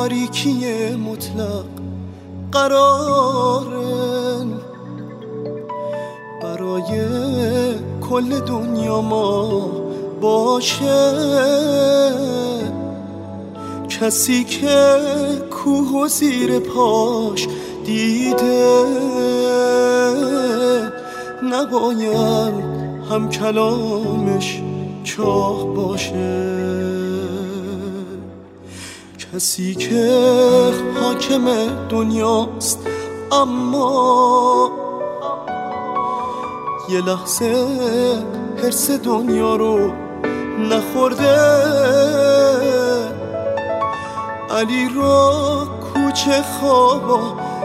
تاریکی مطلق قرارن، برای کل دنیا ما باشه. کسی که کوه و زیر پاش دیده نباید هم کلامش چاه باشه. کسی که حاکم دنیاست اما یه لحظه حرص دنیا رو نخورده، علی را کوچه خوابا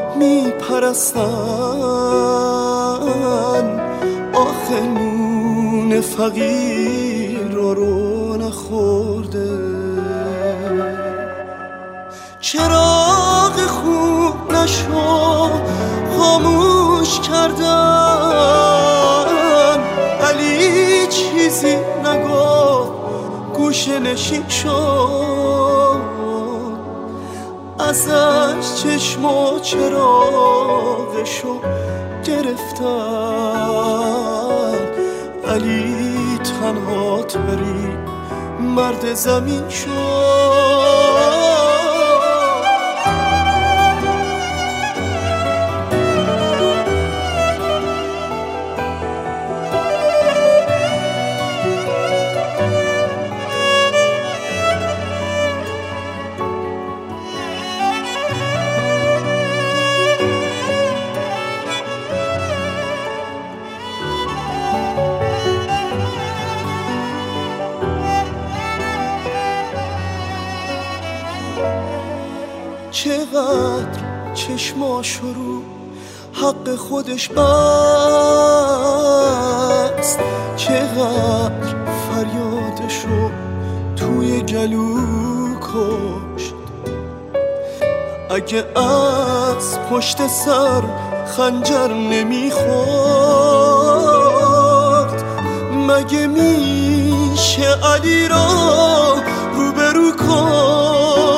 میپرستن، آخه نون فقیر رو نخورده. چراغ خوب نشو خاموش کردن، علی چیزی نگفت گوشه نشین شد، ازش چشم و چراغشو گرفتن. علی تنها ترین مرد زمین شد. چقدر چشماشو رو حق خودش بست، چقدر فریادشو توی گلو کشت. اگه از پشت سر خنجر نمیخورد، مگه میشه علی را روبرو کن؟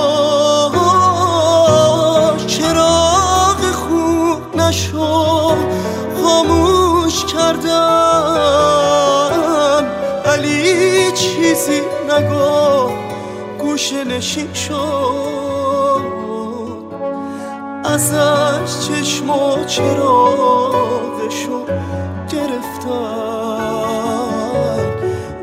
خاموش کردن، علی چیزی نگفت گوشه نشین شد، ازش چشم و چراغشو گرفتن.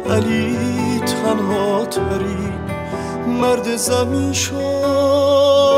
علی تنها ترین مرد زمین شد.